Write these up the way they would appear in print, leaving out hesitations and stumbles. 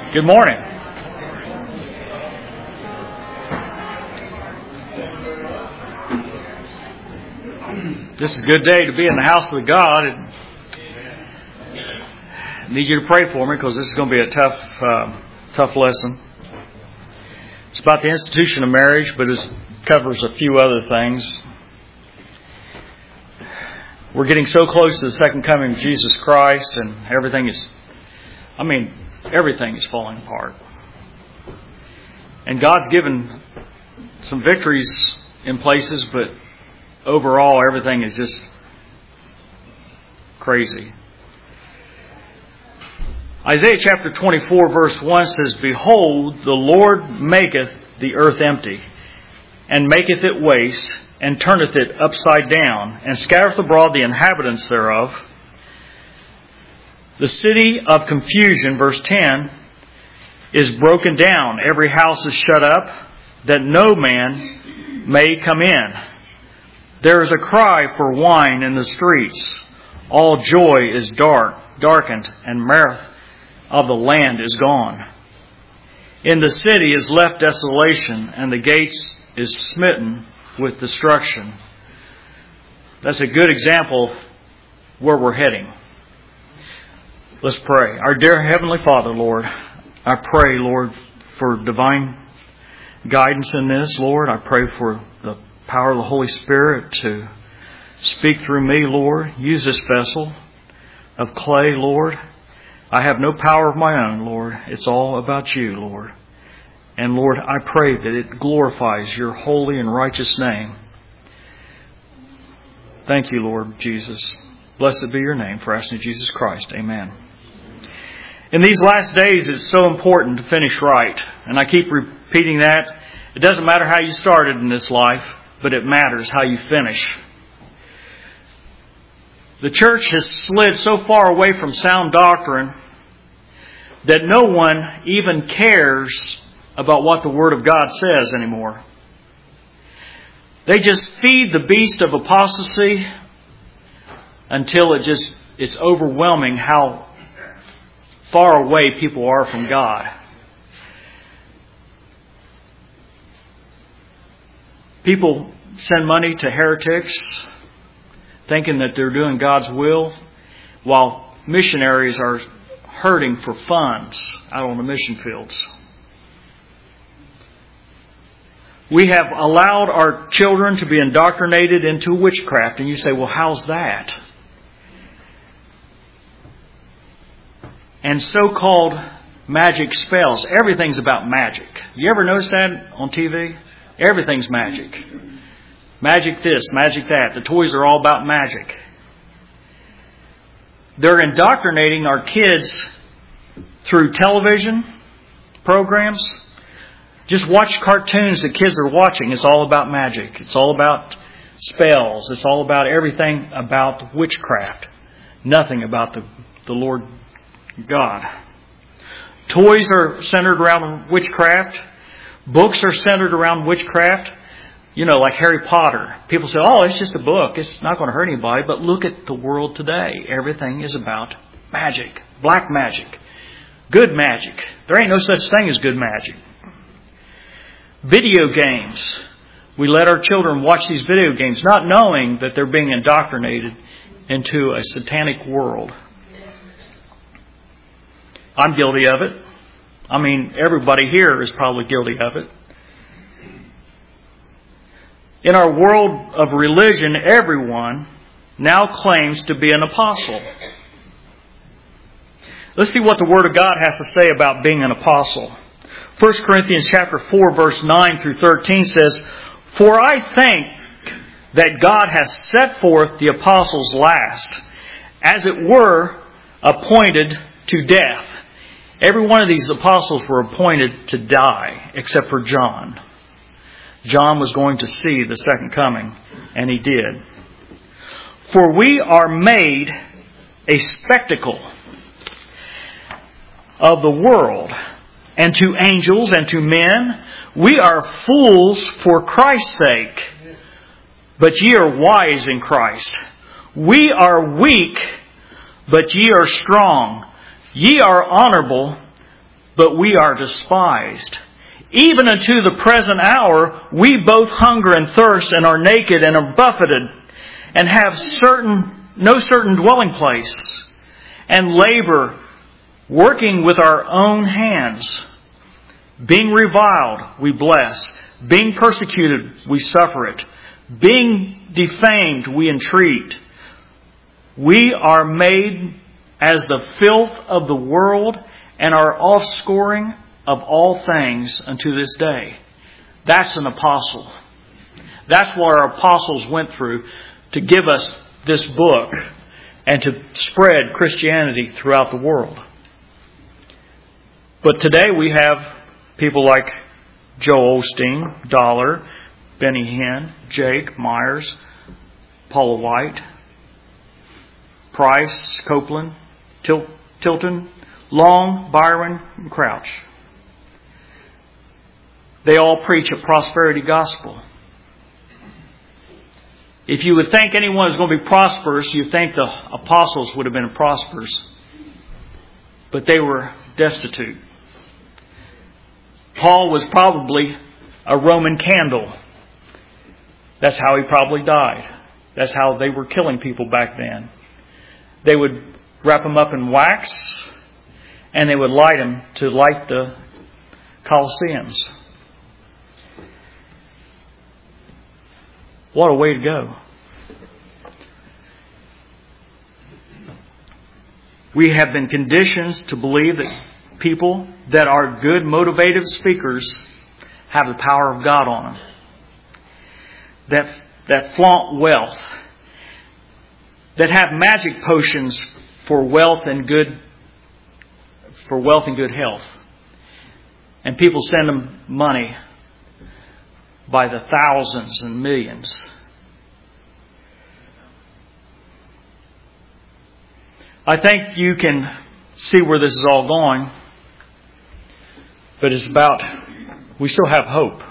Good morning. This is a good day to be in the house of God. I need you to pray for me because this is going to be a tough lesson. It's about the institution of marriage, but it covers a few other things. We're getting so close to the second coming of Jesus Christ, and everything is falling apart. And God's given some victories in places, but overall everything is just crazy. Isaiah chapter 24 verse 1 says, "Behold, the Lord maketh the earth empty, and maketh it waste, and turneth it upside down, and scattereth abroad the inhabitants thereof. The city of confusion," verse 10, "is broken down. Every house is shut up, that no man may come in. There is a cry for wine in the streets. All joy is darkened, and mirth of the land is gone. In the city is left desolation, and the gates is smitten with destruction." That's a good example of where we're heading. Let's pray. Our dear Heavenly Father, Lord, I pray, Lord, for divine guidance in this, Lord. I pray for the power of the Holy Spirit to speak through me, Lord. Use this vessel of clay, Lord. I have no power of my own, Lord. It's all about you, Lord. And Lord, I pray that it glorifies your holy and righteous name. Thank you, Lord Jesus. Blessed be your name, for asking in Jesus Christ. Amen. In these last days, it's so important to finish right. And I keep repeating that. It doesn't matter how you started in this life, but it matters how you finish. The church has slid so far away from sound doctrine that no one even cares about what the Word of God says anymore. They just feed the beast of apostasy until it's overwhelming how far away people are from God. People send money to heretics thinking that they're doing God's will, while missionaries are hurting for funds out on the mission fields. We have allowed our children to be indoctrinated into witchcraft. And you say, well, how's that? And so-called magic spells. Everything's about magic. You ever notice that on TV? Everything's magic. Magic this, magic that. The toys are all about magic. They're indoctrinating our kids through television programs. Just watch cartoons that kids are watching. It's all about magic. It's all about spells. It's all about everything about witchcraft. Nothing about the Lord God. Toys are centered around witchcraft. Books are centered around witchcraft. You know, like Harry Potter. People say, oh, it's just a book. It's not going to hurt anybody. But look at the world today. Everything is about magic. Black magic. Good magic. There ain't no such thing as good magic. Video games. We let our children watch these video games not knowing that they're being indoctrinated into a satanic world. I'm guilty of it. I mean, everybody here is probably guilty of it. In our world of religion, everyone now claims to be an apostle. Let's see what the Word of God has to say about being an apostle. 1 Corinthians chapter 4, verse 9 through 13 says, "For I think that God has set forth the apostles last, as it were, appointed to death." Every one of these apostles were appointed to die, except for John. John was going to see the second coming, and he did. "For we are made a spectacle of the world, and to angels and to men, we are fools for Christ's sake. But ye are wise in Christ. We are weak, but ye are strong. Ye are honorable, but we are despised. Even unto the present hour, we both hunger and thirst, and are naked, and are buffeted, and have no certain dwelling place, and labor, working with our own hands. Being reviled, we bless. Being persecuted, we suffer it. Being defamed, we entreat. We are made as the filth of the world, and are offscouring of all things unto this day. That's an apostle. That's what our apostles went through to give us this book and to spread Christianity throughout the world. But today we have people like Joel Osteen, Dollar, Benny Hinn, Jake, Myers, Paula White, Price, Copeland, Tilton, Long, Byron, and Crouch. They all preach a prosperity gospel. If you would think anyone is going to be prosperous, you'd think the apostles would have been prosperous. But they were destitute. Paul was probably a Roman candle. That's how he probably died. That's how they were killing people back then. They would wrap them up in wax, and they would light them to light the Colosseums. What a way to go. We have been conditioned to believe that people that are good, motivative speakers have the power of God on them. That flaunt wealth. That have magic potions for wealth and good health. And people send them money by the thousands and millions. I think you can see where this is all going. But it's about, we still have hope.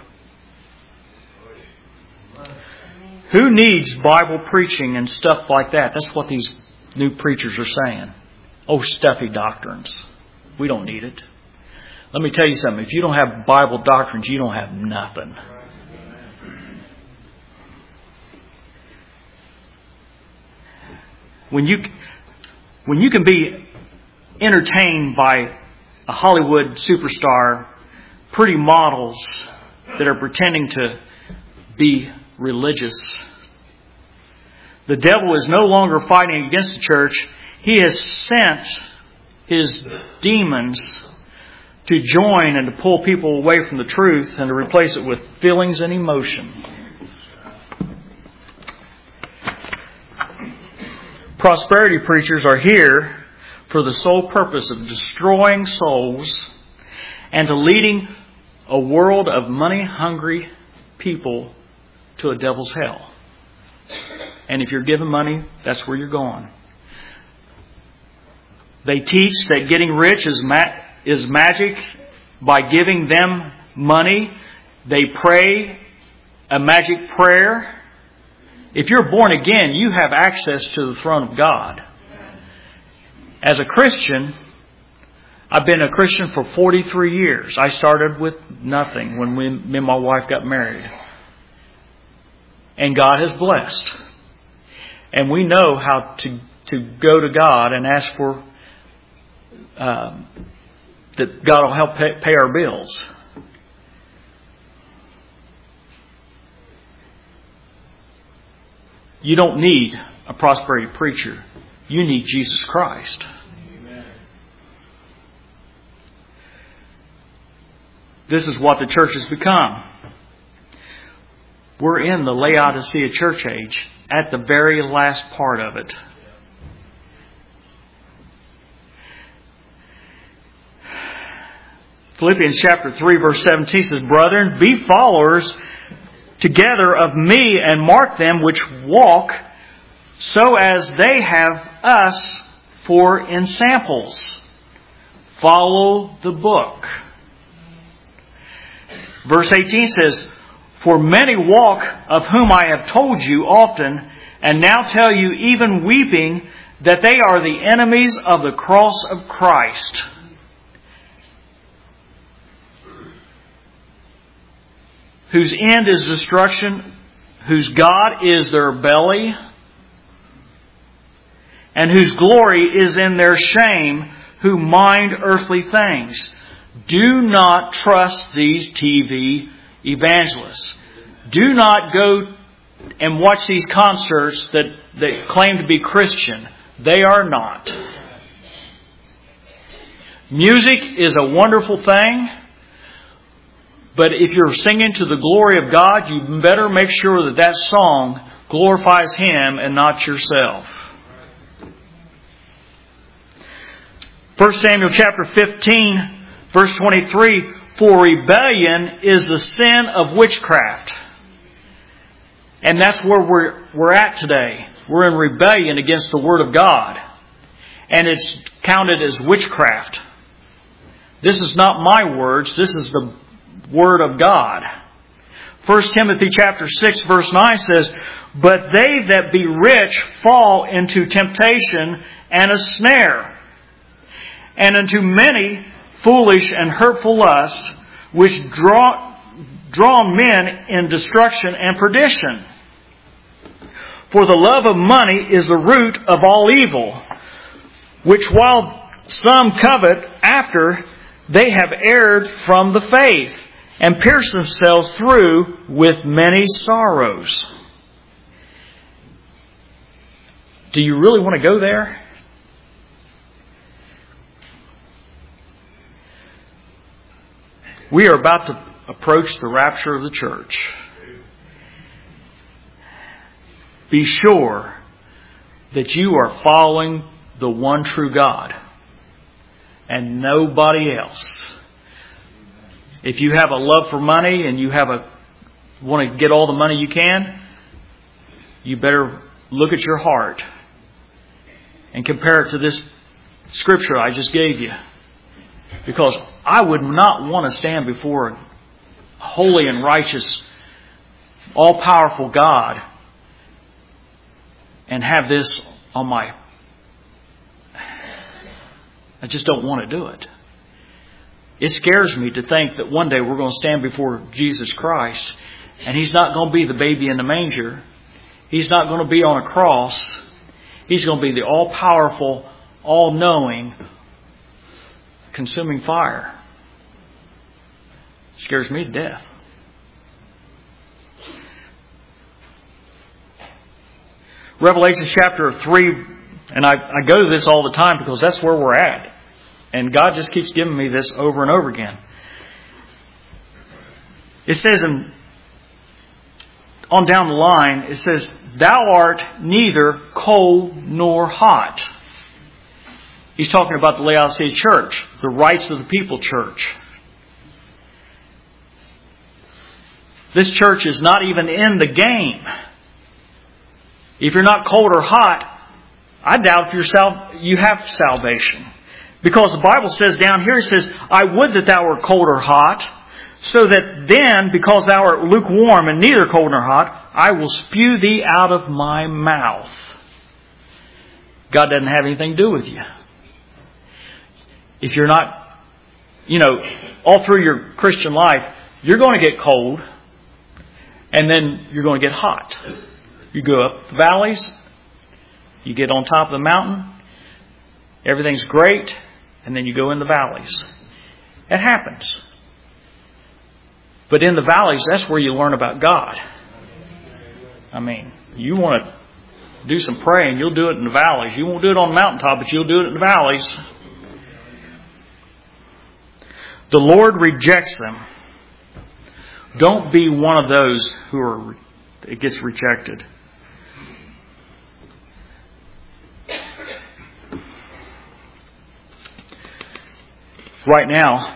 Who needs Bible preaching and stuff like that? That's what these new preachers are saying. Oh, stuffy doctrines. We don't need it. Let me tell you something. If you don't have Bible doctrines, you don't have nothing. When you can be entertained by a Hollywood superstar, pretty models that are pretending to be religious, the devil is no longer fighting against the church. He has sent his demons to join and to pull people away from the truth and to replace it with feelings and emotion. Prosperity preachers are here for the sole purpose of destroying souls and to leading a world of money-hungry people to a devil's hell. And if you're given money, that's where you're going. They teach that getting rich is magic by giving them money. They pray a magic prayer. If you're born again, you have access to the throne of God. As a Christian, I've been a Christian for 43 years. I started with nothing when me and my wife got married. And God has blessed. And we know how to go to God and ask for that God will help pay our bills. You don't need a prosperity preacher. You need Jesus Christ. Amen. This is what the church has become. We're in the Laodicea church age, at the very last part of it. Philippians chapter 3 verse 17 says, Brethren, be followers together of me, and mark them which walk so as they have us for ensamples. Follow the book. Verse 18 says, For many walk, of whom I have told you often, and now tell you even weeping, that they are the enemies of the cross of Christ. whose end is destruction, whose God is their belly, and whose glory is in their shame, who mind earthly things. Do not trust these TV evangelists. Do not go and watch these concerts that claim to be Christian. They are not. Music is a wonderful thing, but if you're singing to the glory of God, you better make sure that song glorifies Him and not yourself. 1 Samuel chapter 15, verse 23, for rebellion is the sin of witchcraft. And that's where we're at today. We're in rebellion against the Word of God. And it's counted as witchcraft. This is not my words. This is the Word of God. 1 Timothy chapter 6 verse 9 says, but they that be rich fall into temptation and a snare, and into many foolish and hurtful lusts, which draw men in destruction and perdition. For the love of money is the root of all evil, which while some covet after, they have erred from the faith, and pierced themselves through with many sorrows. Do you really want to go there? We are about to approach the rapture of the church. Be sure that you are following the one true God and nobody else. If you have a love for money and you want to get all the money you can, you better look at your heart and compare it to this scripture I just gave you. Because I would not want to stand before a holy and righteous, all-powerful God and have this on my... I just don't want to do it. It scares me to think that one day we're going to stand before Jesus Christ and He's not going to be the baby in the manger. He's not going to be on a cross. He's going to be the all-powerful, all-knowing, consuming fire. It scares me to death. Revelation chapter 3, and I go to this all the time because that's where we're at. And God just keeps giving me this over and over again. It says on down the line, it says, thou art neither cold nor hot. He's talking about the Laodicea church, the rights of the people church. This church is not even in the game. If you're not cold or hot, I doubt you have salvation. Because the Bible says down here, it says, I would that thou wert cold or hot, so that then, because thou art lukewarm and neither cold nor hot, I will spew thee out of my mouth. God doesn't have anything to do with you. If you're not, all through your Christian life, you're going to get cold, and then you're going to get hot. You go up the valleys, you get on top of the mountain, everything's great, and then you go in the valleys. It happens. But in the valleys, that's where you learn about God. I mean, you want to do some praying, you'll do it in the valleys. You won't do it on the mountaintop, but you'll do it in the valleys. The Lord rejects them. Don't be one of those it gets rejected. Right now,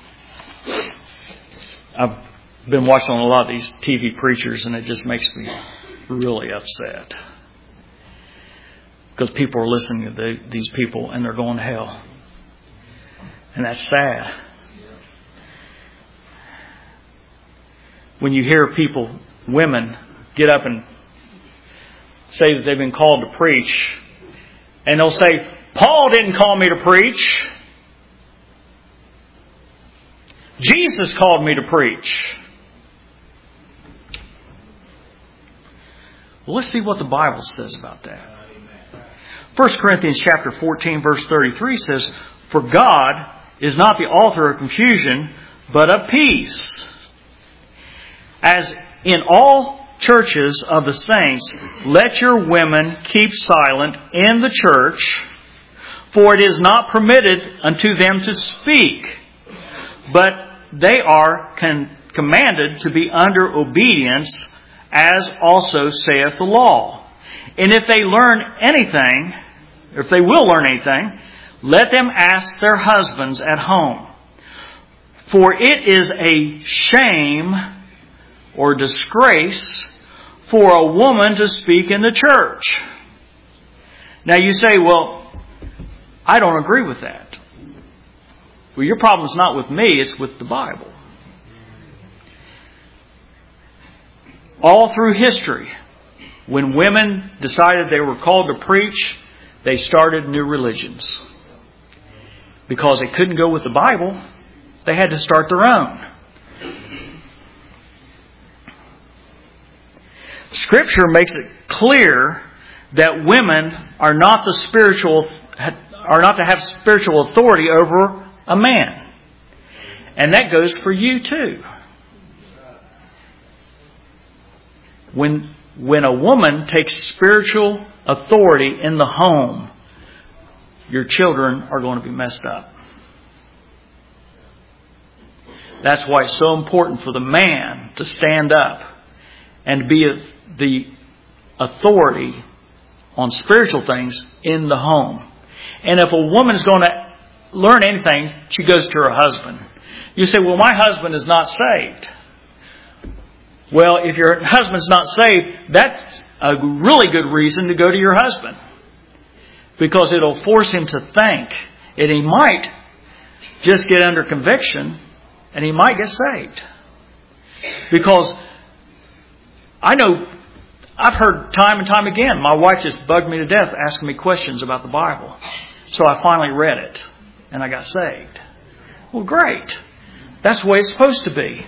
I've been watching a lot of these TV preachers, and it just makes me really upset. Because people are listening to these people, and they're going to hell. And that's sad. When you hear women get up and say that they've been called to preach, and they'll say, Paul didn't call me to preach. Jesus called me to preach. Well, let's see what the Bible says about that. 1 Corinthians chapter 14, verse 33 says, "For God is not the author of confusion, but of peace. As in all churches of the saints, let your women keep silent in the church, for it is not permitted unto them to speak, but they are commanded to be under obedience, as also saith the law. And if they learn anything, or if they will learn anything, let them ask their husbands at home. For it is a shame or disgrace for a woman to speak in the church." Now you say, well, I don't agree with that. Well, your problem's not with me, it's with the Bible. All through history, when women decided they were called to preach, they started new religions. Because they couldn't go with the Bible, they had to start their own. Scripture makes it clear that women are not to have spiritual authority over a man. And that goes for you too. When a woman takes spiritual authority in the home, your children are going to be messed up. That's why it's so important for the man to stand up and be the authority on spiritual things in the home. And if a woman is going to learn anything, she goes to her husband. You say, well, my husband is not saved. Well, if your husband's not saved, that's a really good reason to go to your husband. Because it'll force him to think. And he might just get under conviction and he might get saved. Because I know, I've heard time and time again, my wife just bugged me to death asking me questions about the Bible. So I finally read it and I got saved. Well, great. That's the way it's supposed to be.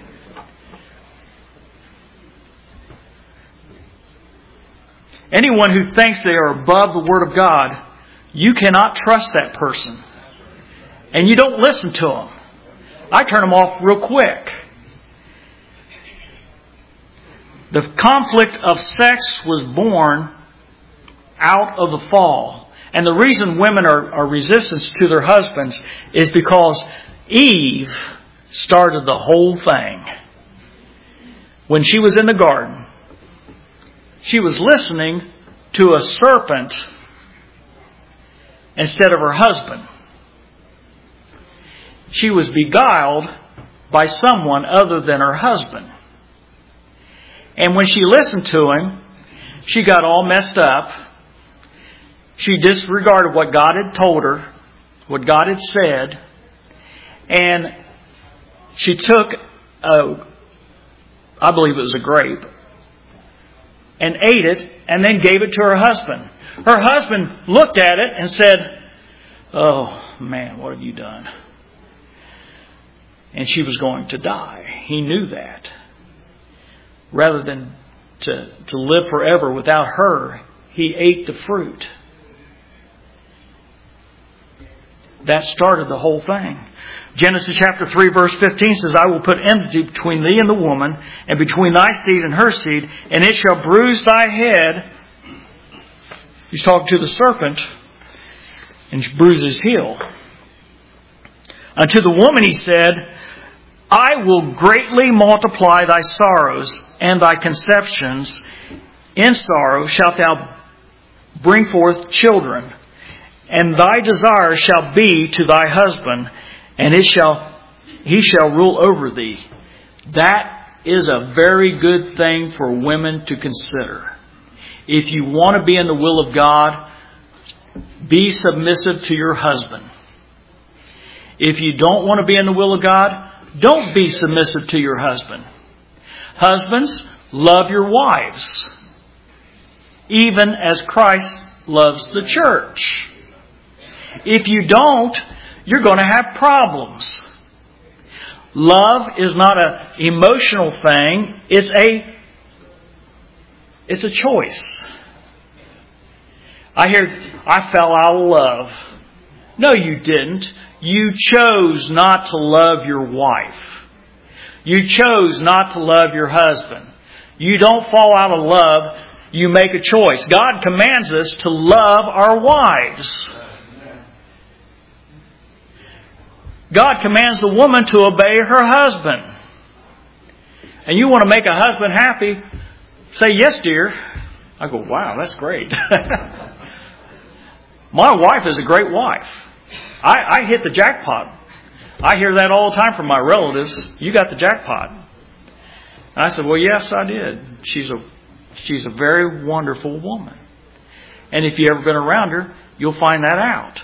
Anyone who thinks they are above the Word of God, you cannot trust that person. And you don't listen to them. I turn them off real quick. The conflict of sex was born out of the fall. And the reason women are resistant to their husbands is because Eve started the whole thing. When she was in the garden, she was listening to a serpent instead of her husband. She was beguiled by someone other than her husband. And when she listened to him, she got all messed up. She disregarded what God had told her, what God had said, and she took, I believe it was a grape, and ate it, and then gave it to her husband. Her husband looked at it and said, "Oh, man, what have you done?" And she was going to die. He knew that. Rather than to live forever without her, he ate the fruit. That started the whole thing. Genesis chapter 3 verse 15 says, "I will put enmity between thee and the woman, and between thy seed and her seed, and it shall bruise thy head." He's talking to the serpent, and bruise his heel. "Unto the woman he said, I will greatly multiply thy sorrows and thy conceptions. In sorrow shalt thou bring forth children, and thy desire shall be to thy husband, and he shall rule over thee." That is a very good thing for women to consider. If you want to be in the will of God, be submissive to your husband. If you don't want to be in the will of God, don't be submissive to your husband. Husbands, love your wives, even as Christ loves the church. If you don't, you're going to have problems. Love is not an emotional thing. It's a It's a choice. I fell out of love. No, you didn't. You chose not to love your wife. You chose not to love your husband. You don't fall out of love. You make a choice. God commands us to love our wives. God commands the woman to obey her husband. And you want to make a husband happy, say, yes, dear. I go, wow, that's great. My wife is a great wife. I hit the jackpot. I hear that all the time from my relatives. You got the jackpot. And I said, well, yes, I did. She's a very wonderful woman. And if you've ever been around her, you'll find that out.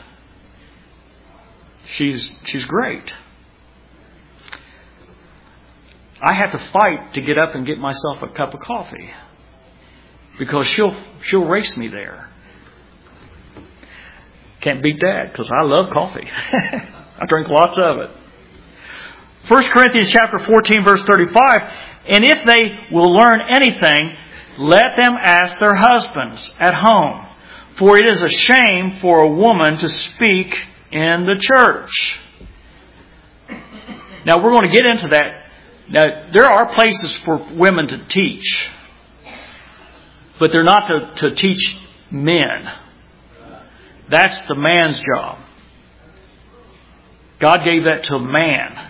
She's great. I have to fight to get up and get myself a cup of coffee because she'll race me there. Can't beat that because I love coffee. I drink lots of it. 1 Corinthians chapter 14 verse 35, and if they will learn anything, let them ask their husbands at home, for it is a shame for a woman to speak in the church. Now we're going to get into that. Now there are places for women to teach, but they're not to teach men. That's the man's job. God gave that to man.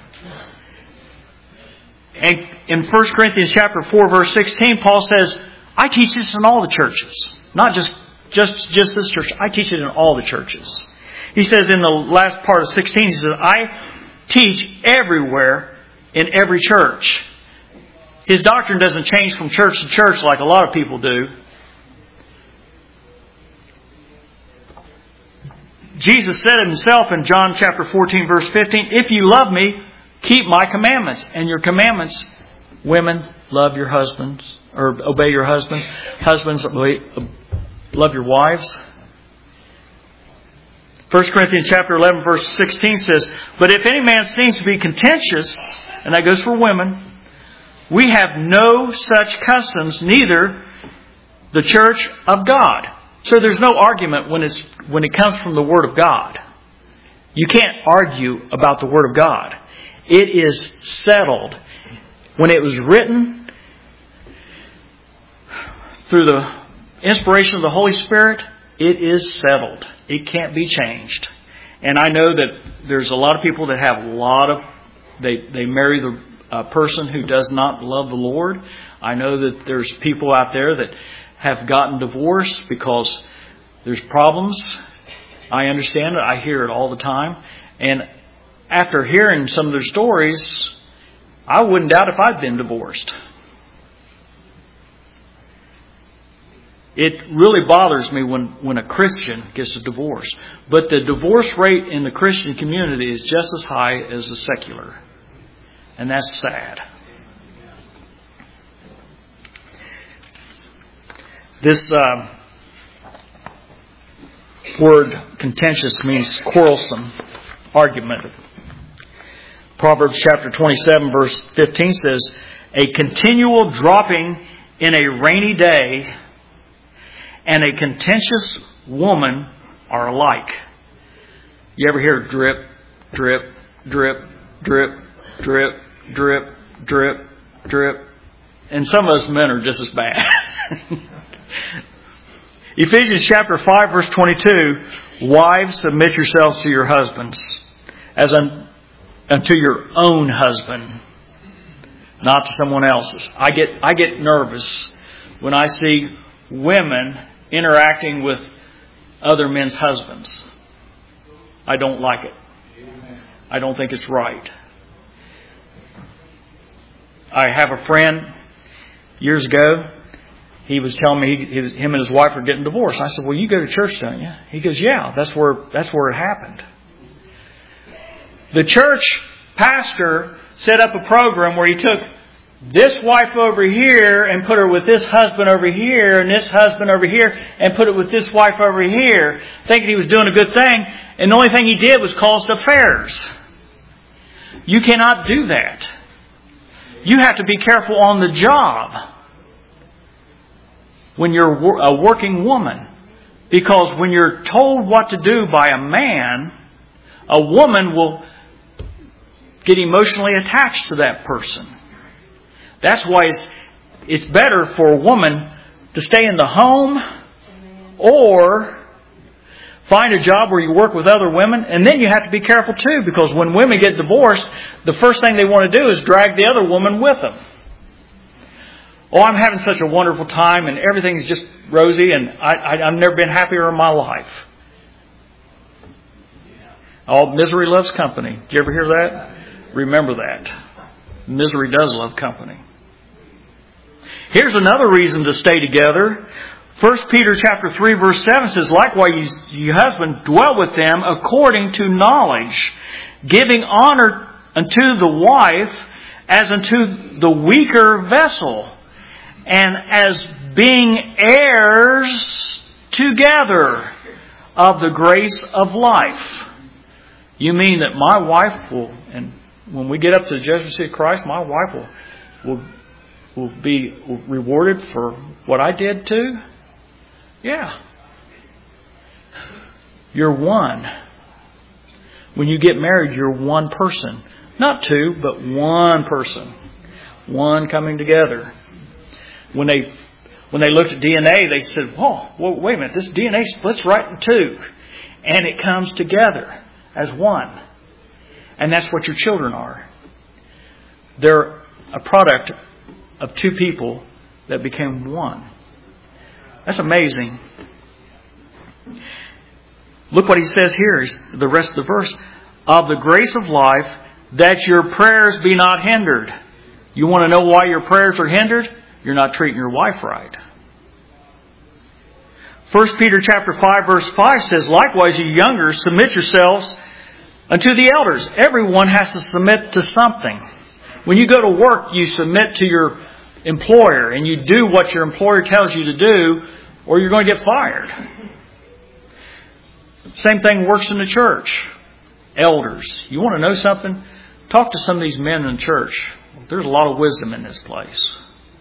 And in 1 Corinthians chapter 4 verse 16, Paul says, I teach this in all the churches. Not just this church. I teach it in all the churches. He says in the last part of 16, he says, I teach everywhere in every church. His doctrine doesn't change from church to church like a lot of people do. Jesus said himself in John chapter 14 verse 15, if you love me, keep my commandments. And your commandments, women, love your husbands, or obey your husband. Husbands, love your wives. 1 Corinthians chapter 11 verse 16 says, but if any man seems to be contentious, and that goes for women, we have no such customs, neither the church of God. So there's no argument when it comes from the Word of God. You can't argue about the Word of God. It is settled. When it was written through the inspiration of the Holy Spirit, it is settled. It can't be changed. And I know that there's a lot of people that have they marry the person who does not love the Lord. I know that there's people out there that have gotten divorced because there's problems. I understand it. I hear it all the time. And after hearing some of their stories, I wouldn't doubt if I'd been divorced. It really bothers me when a Christian gets a divorce. But the divorce rate in the Christian community is just as high as the secular. And that's sad. This word contentious means quarrelsome, argumentative. Proverbs chapter 27 verse 15 says, a continual dropping in a rainy day and a contentious woman are alike. You ever hear drip, drip, drip, drip, drip, drip, drip, drip? And some of us men are just as bad. Ephesians chapter 5 verse 22, wives, submit yourselves to your husbands as unto your own husband, not to someone else's. I get nervous when I see women interacting with other men's husbands. I don't like it. I don't think it's right. I have a friend years ago. He was telling me him and his wife are getting divorced. I said, well, you go to church, don't you? He goes, yeah, that's where it happened. The church pastor set up a program where he took this wife over here and put her with this husband over here and this husband over here and put it with this wife over here, thinking he was doing a good thing. And the only thing he did was cause affairs. You cannot do that. You have to be careful on the job. when you're a working woman. Because when you're told what to do by a man, a woman will get emotionally attached to that person. That's why it's better for a woman to stay in the home or find a job where you work with other women. And then you have to be careful too, because when women get divorced, the first thing they want to do is drag the other woman with them. Oh, I'm having such a wonderful time and everything's just rosy and I've never been happier in my life. Oh, misery loves company. Did you ever hear that? Remember that. Misery does love company. Here's another reason to stay together. 1 Peter chapter 3 verse 7 says, likewise, you husbands, dwell with them according to knowledge, giving honor unto the wife as unto the weaker vessel, and as being heirs together of the grace of life. You mean that my wife will, and when we get up to the judgment seat of Christ, my wife will be rewarded for what I did too? Yeah. You're one. When you get married, you're one person. Not two, but one person. One coming together. When they looked at DNA, they said, well, wait a minute, this DNA splits right in two. And it comes together as one. And that's what your children are. They're a product of two people that became one. That's amazing. Look what he says here, the rest of the verse. Of the grace of life, that your prayers be not hindered. You want to know why your prayers are hindered? You're not treating your wife right. 1 Peter chapter 5 verse 5 says, likewise, you younger, submit yourselves unto the elders. Everyone has to submit to something. When you go to work, you submit to your employer and you do what your employer tells you to do, or you're going to get fired. Same thing works in the church. Elders. You want to know something? Talk to some of these men in the church. There's a lot of wisdom in this place.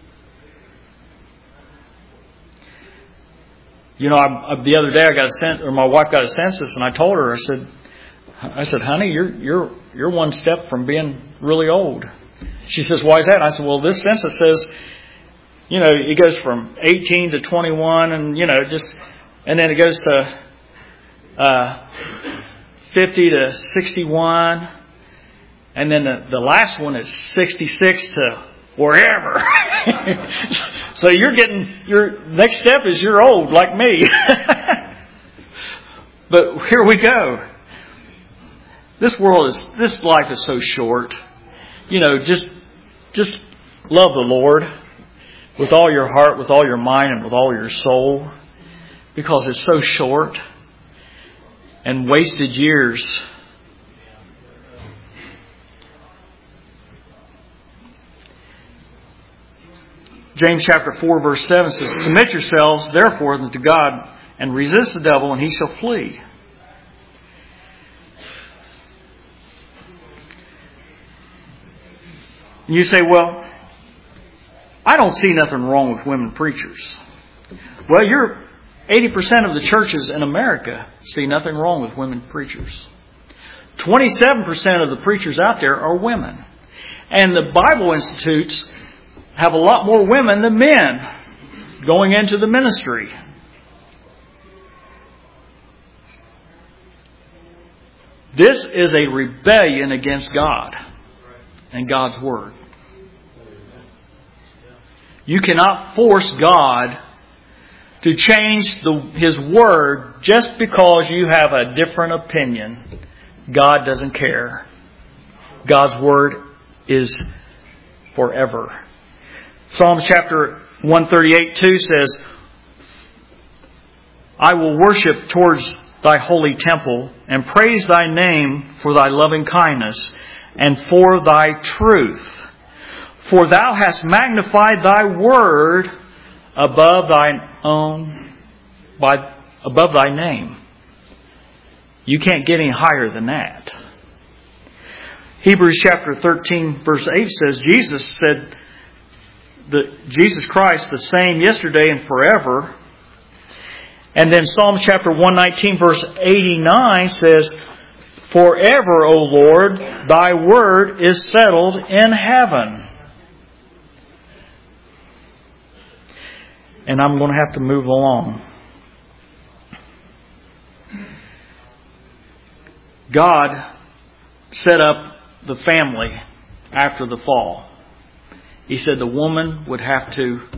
You know, the other day my wife got a census, and I told her, I said, honey, you're one step from being really old. She says, why is that? And I said, well, this census says, you know, it goes from 18 to 21, and and then it goes to 50 to 61, and then the last one is 66 to wherever. So your next step is you're old like me. But here we go. This life is so short. You know, just love the Lord with all your heart, with all your mind, and with all your soul, because it's so short. And wasted years. James chapter 4 verse 7 says, submit yourselves therefore unto God, and resist the devil, and he shall flee. And you say, well, I don't see nothing wrong with women preachers. Well, 80% of the churches in America see nothing wrong with women preachers. 27% of the preachers out there are women. And the Bible institutes have a lot more women than men going into the ministry. This is a rebellion against God and God's Word. You cannot force God to change His Word just because you have a different opinion. God doesn't care. God's Word is forever. Psalms chapter 138:2 says, I will worship towards thy holy temple and praise thy name for thy loving kindness and for thy truth. For thou hast magnified thy word above above thy name. You can't get any higher than that. Hebrews chapter 13 verse 8 says, Jesus said Jesus Christ the same yesterday and forever. And then Psalm chapter 119 verse 89 says, "Forever, O Lord, thy word is settled in heaven." And I'm going to have to move along. God set up the family after the fall. He said the woman would have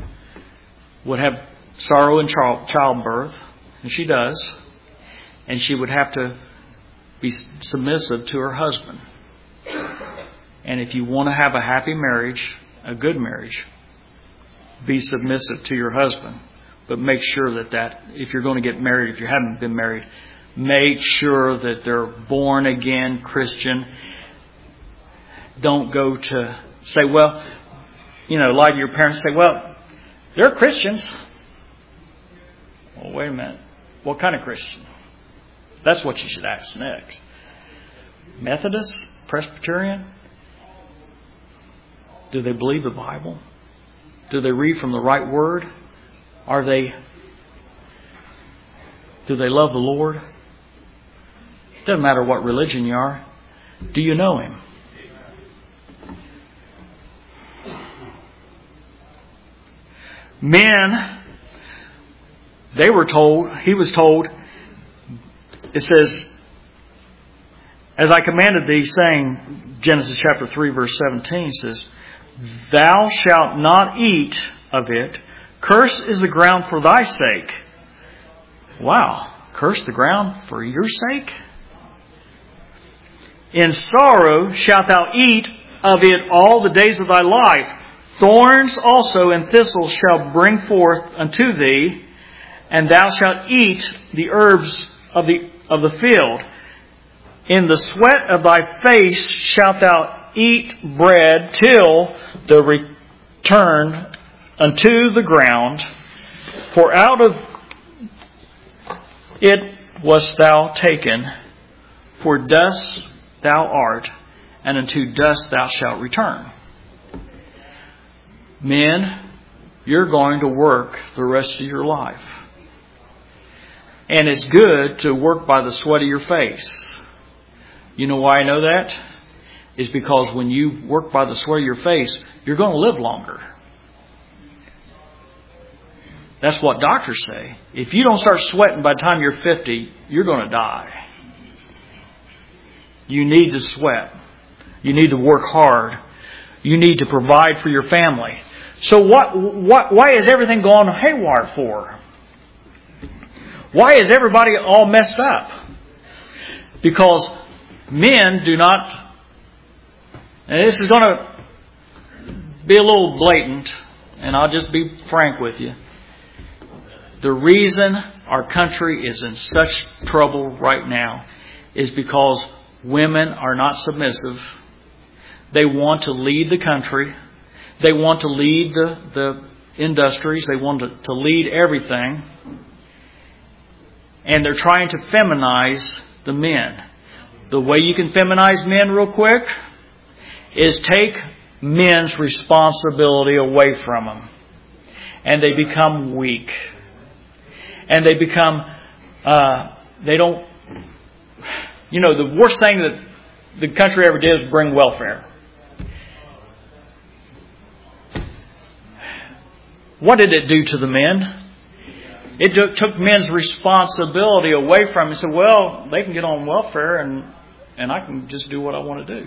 sorrow in childbirth, and she does, and she would have to be submissive to her husband. And if you want to have a happy marriage, a good marriage, be submissive to your husband. But make sure that if you're going to get married, if you haven't been married, make sure that they're born again Christian. Don't go to say, well, a lot of your parents say, well, they're Christians. Well, wait a minute. What kind of Christian? That's what you should ask next. Methodist? Presbyterian? Do they believe the Bible? Do they read from the right word? Do they love the Lord? Doesn't matter what religion you are. Do you know Him? Men, he was told, it says, "As I commanded thee, saying," Genesis chapter 3 verse 17 says, "Thou shalt not eat of it. Cursed is the ground for thy sake." Wow. Curse the ground for your sake? "In sorrow shalt thou eat of it all the days of thy life. Thorns also and thistles shall bring forth unto thee, and thou shalt eat the herbs of the field. In the sweat of thy face shalt thou eat bread till the return unto the ground. For out of it wast thou taken, for dust thou art, and unto dust thou shalt return." Men, you're going to work the rest of your life. And it's good to work by the sweat of your face. You know why I know that? It's because when you work by the sweat of your face, you're going to live longer. That's what doctors say. If you don't start sweating by the time you're 50, you're going to die. You need to sweat. You need to work hard. You need to provide for your family. So why is everything going haywire for? Why is everybody all messed up? Because men do not, and this is going to be a little blatant, and I'll just be frank with you. The reason our country is in such trouble right now is because women are not submissive. They want to lead the country. They want to lead the industries. They want to lead everything. And they're trying to feminize the men. The way you can feminize men real quick is take men's responsibility away from them. And they become weak. And they become, the worst thing that the country ever did is bring welfare. What did it do to the men? It took men's responsibility away from them. He said, well, they can get on welfare and I can just do what I want to do.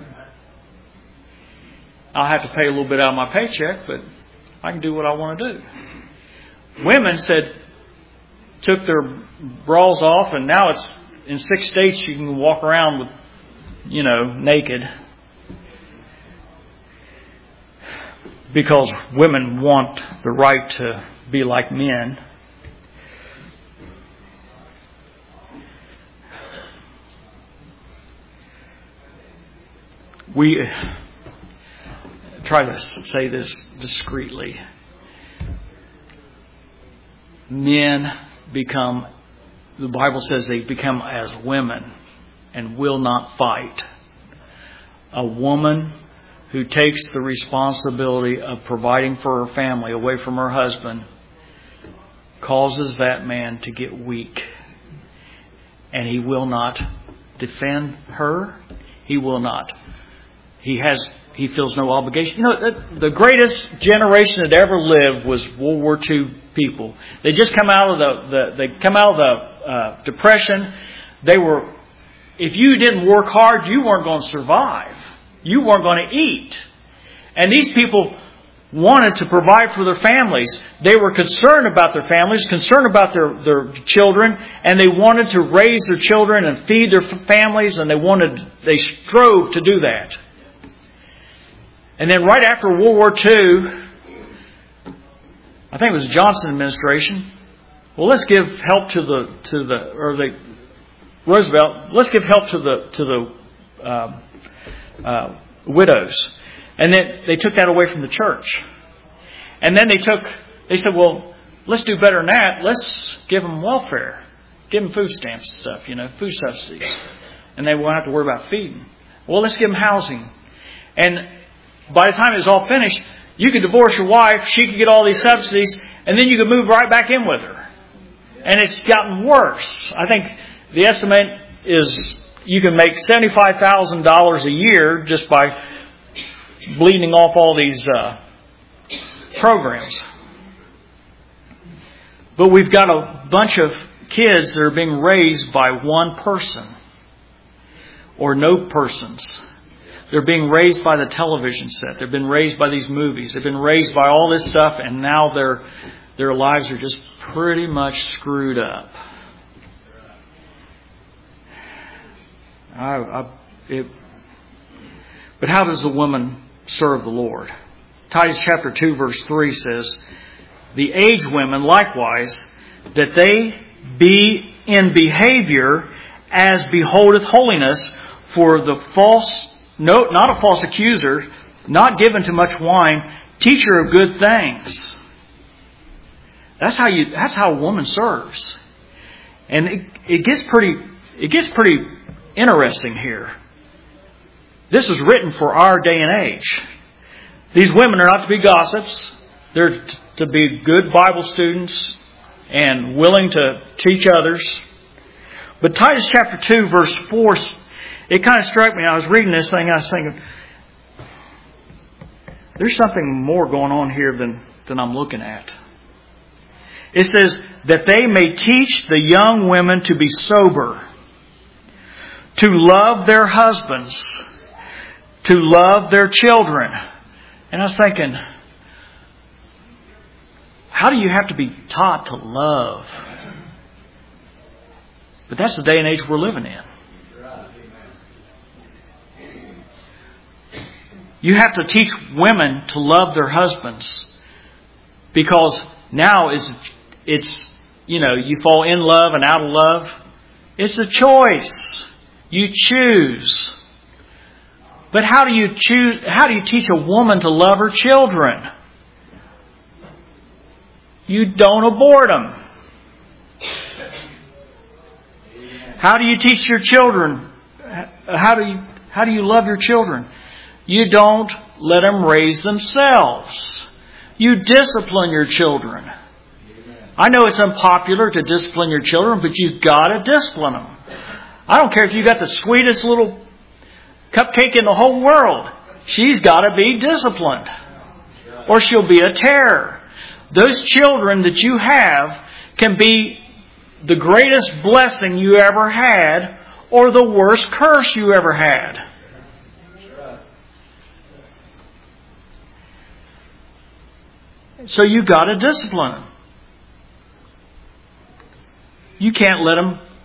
I'll have to pay a little bit out of my paycheck, but I can do what I want to do. Women took their bras off, and now it's in 6 states you can walk around with, naked. Because women want the right to be like men. We try to say this discreetly. Men become, the Bible says they become as women and will not fight. A woman who takes the responsibility of providing for her family away from her husband causes that man to get weak. And he will not defend her. He will not. He feels no obligation. You know, the greatest generation that ever lived was World War II people. They just come out of the Depression. If you didn't work hard, you weren't going to survive. You weren't going to eat. And these people wanted to provide for their families. They were concerned about their families, concerned about their children, and they wanted to raise their children and feed their families, and they strove to do that. And then right after World War II, I think it was the Johnson administration. Well, let's give help Roosevelt. Let's give help to the widows, and then they took that away from the church. And then they said, well, let's do better than that. Let's give them welfare, give them food stamps and stuff, food subsidies, and they won't have to worry about feeding. Well, let's give them housing, and by the time it was all finished, you could divorce your wife, she could get all these subsidies, and then you could move right back in with her. And it's gotten worse. I think the estimate is you can make $75,000 a year just by bleeding off all these programs. But we've got a bunch of kids that are being raised by one person or no persons. They're being raised by the television set. They've been raised by these movies. They've been raised by all this stuff, and now their lives are just pretty much screwed up. But how does the woman serve the Lord? Titus chapter 2 verse 3 says, the aged women likewise, that they be in behavior as beholdeth holiness, for the not a false accuser, not given to much wine, teacher of good things. That's how a woman serves. And it gets pretty interesting here. This is written for our day and age. These women are not to be gossips. They're to be good Bible students and willing to teach others. But Titus chapter 2 verse 4, it kind of struck me. I was reading this thing, I was thinking, there's something more going on here than I'm looking at. It says, that they may teach the young women to be sober, to love their husbands, to love their children. And I was thinking, how do you have to be taught to love? But that's the day and age we're living in. You have to teach women to love their husbands, because now it's you fall in love and out of love. It's a choice. You choose. But how do you choose? How do you teach a woman to love her children? You don't abort them. How do you teach your children? How do you love your children? You don't let them raise themselves. You discipline your children. I know it's unpopular to discipline your children, but you've got to discipline them. I don't care if you got the sweetest little cupcake in the whole world. She's got to be disciplined, or she'll be a terror. Those children that you have can be the greatest blessing you ever had, or the worst curse you ever had. So you've got to discipline them. You can't let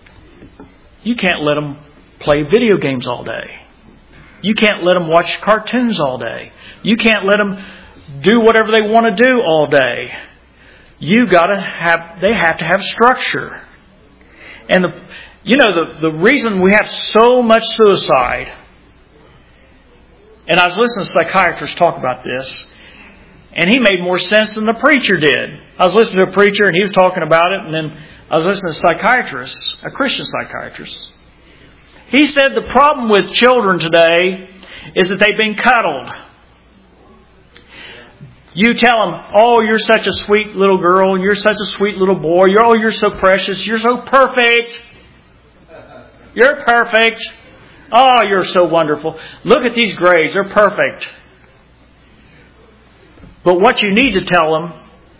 them play video games all day. You can't let them watch cartoons all day. You can't let them do whatever they want to do all day. They have to have structure. And the reason we have so much suicide, and I was listening to psychiatrists talk about this, and he made more sense than the preacher did. I was listening to a preacher and he was talking about it, and then I was listening to psychiatrists, a Christian psychiatrist. He said the problem with children today is that they've been cuddled. You tell them, oh, you're such a sweet little girl, you're such a sweet little boy, you're so precious, you're so perfect. You're perfect. Oh, you're so wonderful. Look at these grades, they're perfect. But what you need to tell them,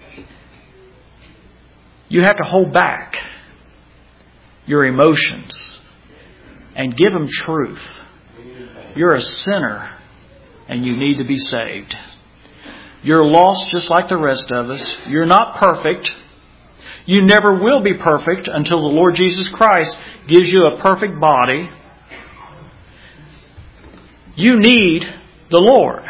you have to hold back your emotions and give them truth. You're a sinner and you need to be saved. You're lost just like the rest of us. You're not perfect. You never will be perfect until the Lord Jesus Christ gives you a perfect body. You need the Lord.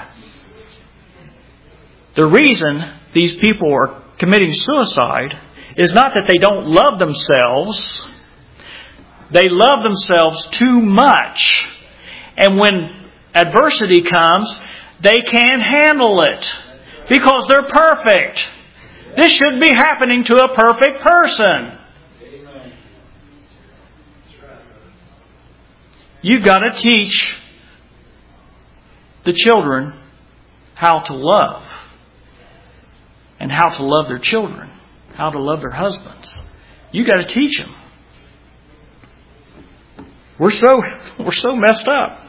The reason these people are committing suicide is not that they don't love themselves. They love themselves too much. And when adversity comes, they can't handle it because they're perfect. This shouldn't be happening to a perfect person. You've got to teach the children how to love. And how to love their children. How to love their husbands. You've got to teach them. We're so messed up.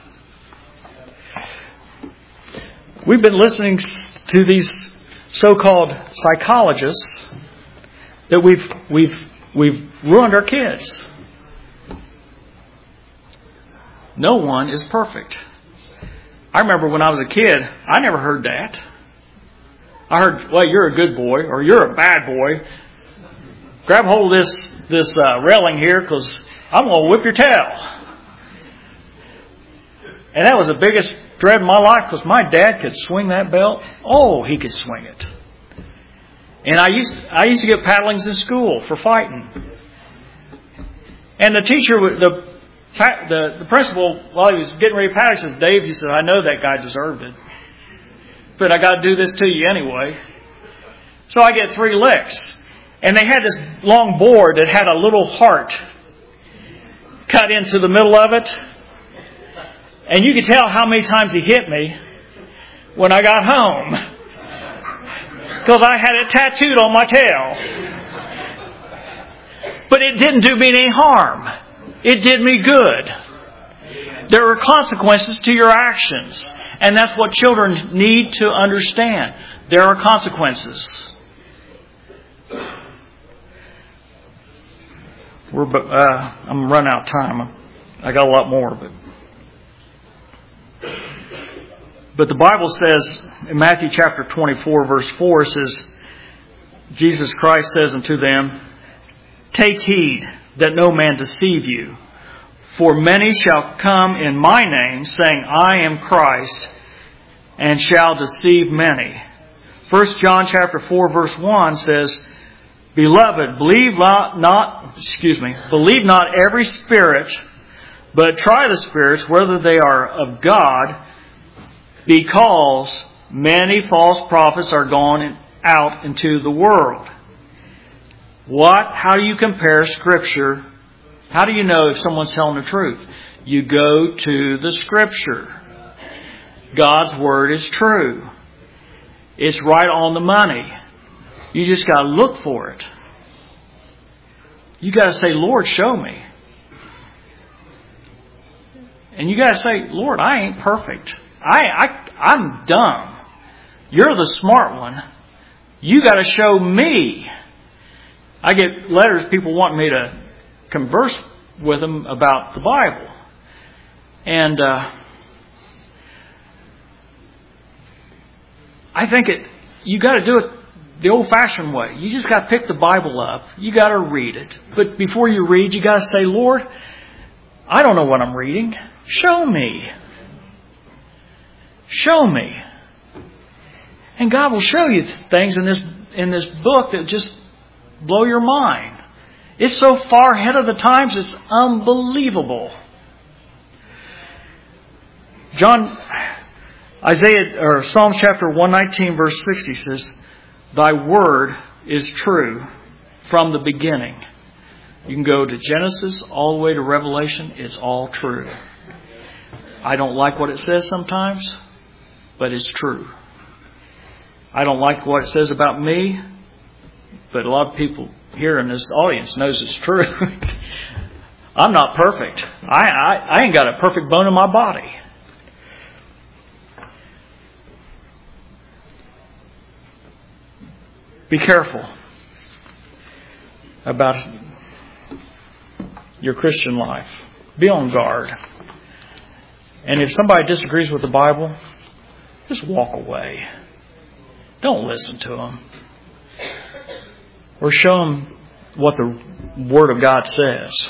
We've been listening to these so-called psychologists that we've ruined our kids. No one is perfect. I remember when I was a kid, I never heard that. I heard, well, you're a good boy or you're a bad boy. Grab hold of this railing here because I'm going to whip your tail. And that was the biggest dread of my life because my dad could swing that belt. Oh, he could swing it. And I used to get paddlings in school for fighting. And the teacher, the principal, while he was getting ready to paddle, says, Dave, he said, I know that guy deserved it. But I got to do this to you anyway. So I get 3 licks. And they had this long board that had a little heart cut into the middle of it. And you could tell how many times he hit me when I got home. Because I had it tattooed on my tail. But it didn't do me any harm. It did me good. There are consequences to your actions. And that's what children need to understand. There are consequences. I'm running out of time. I got a lot more. But the Bible says in Matthew chapter 24 verse 4 says, Jesus Christ says unto them, Take heed that no man deceive you. For many shall come in my name, saying, I am Christ, and shall deceive many. 1 John chapter 4 verse 1 says, Beloved, believe not every spirit, but try the spirits whether they are of God, because many false prophets are gone out into the world. How do you compare Scripture? How do you know if someone's telling the truth? You go to the Scripture. God's Word is true. It's right on the money. You just got to look for it. You got to say, Lord, show me. And you got to say, Lord, I ain't perfect. I'm dumb. You're the smart one. You got to show me. I get letters, people want me to converse with them about the Bible. And I think you got to do it the old-fashioned way. You just got to pick the Bible up. You got to read it. But before you read, you got to say, Lord, I don't know what I'm reading. Show me. Show me. And God will show you things in this book that just blow your mind. It's so far ahead of the times, it's unbelievable. Psalms chapter 119 verse 60 says, Thy word is true from the beginning. You can go to Genesis all the way to Revelation. It's all true. I don't like what it says sometimes, but it's true. I don't like what it says about me, but a lot of people here in this audience knows it's true. I'm not perfect. I ain't got a perfect bone in my body. Be careful about your Christian life. Be on guard. And if somebody disagrees with the Bible, just walk away. Don't listen to them. Or show them what the Word of God says.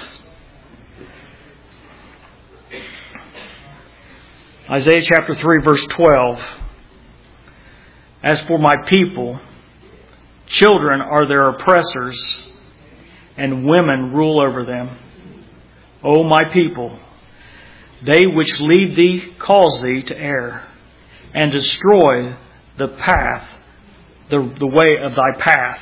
Isaiah chapter 3 verse 12. As for my people, children are their oppressors, and women rule over them. O my people, they which lead thee cause thee to err, and destroy the path, the way of thy path.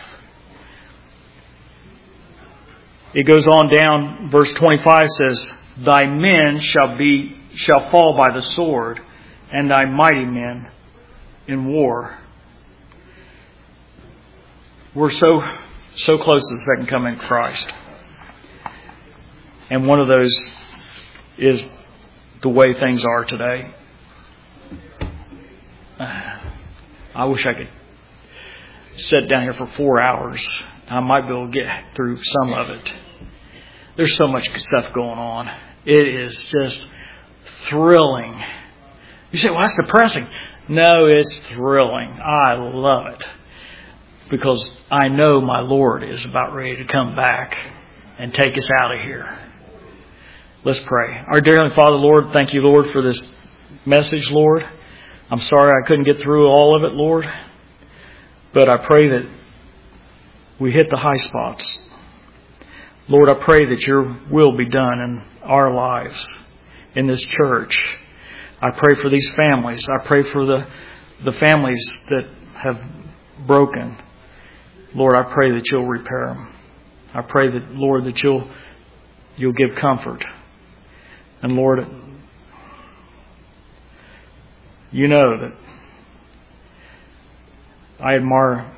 It goes on down, verse 25 says, thy men shall fall by the sword, and thy mighty men in war. We're so close to the second coming of Christ. And one of those is the way things are today. I wish I could sit down here for 4 hours. I might be able to get through some of it. There's so much stuff going on. It is just thrilling. You say, well, that's depressing. No, it's thrilling. I love it. Because I know my Lord is about ready to come back and take us out of here. Let's pray. Our dear Heavenly Father, Lord, thank you, Lord, for this message, Lord. I'm sorry I couldn't get through all of it, Lord. But I pray that we hit the high spots. Lord, I pray that your will be done in our lives, in this church. I pray for these families. I pray for the families that have broken. Lord, I pray that you'll repair them. I pray that, Lord, that you'll give comfort. And Lord, you know that I admire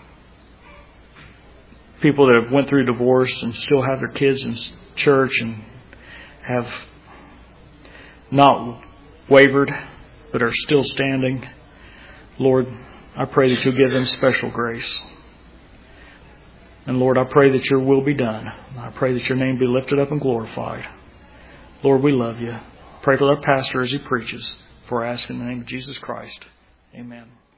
people that have went through divorce and still have their kids in church and have not wavered but are still standing. Lord, I pray that you'll give them special grace. And Lord, I pray that your will be done. I pray that your name be lifted up and glorified. Lord, we love you. Pray for our pastor as he preaches. For I ask in the name of Jesus Christ. Amen.